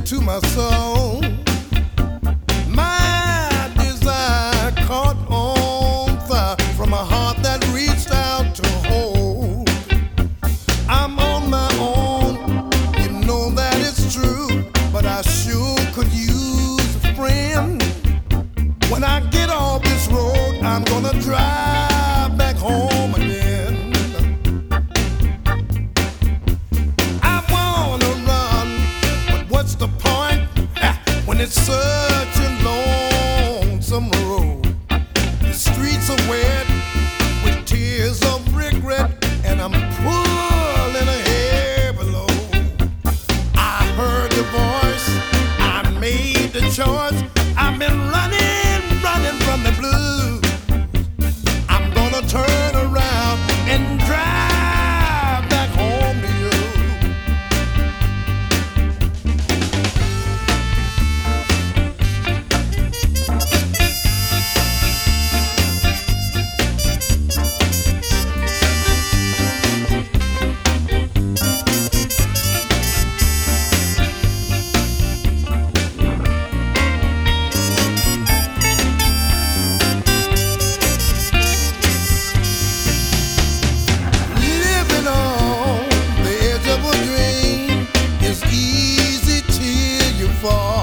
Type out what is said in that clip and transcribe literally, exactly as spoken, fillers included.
to my soul. My desire caught on fire from a heart that reached out to hold. I'm on my own, you know that it's true, but I sure could use a friend. When I get off this road, I'm gonna drive back home again. I wanna run, but what's the point when it's such a lonesome road? The streets are wet with tears of regret, and I'm pulling a heavy load. I heard the voice, I made the choice. I've been running, running from the blues. I'm gonna turn around and drive back home to you. Fall.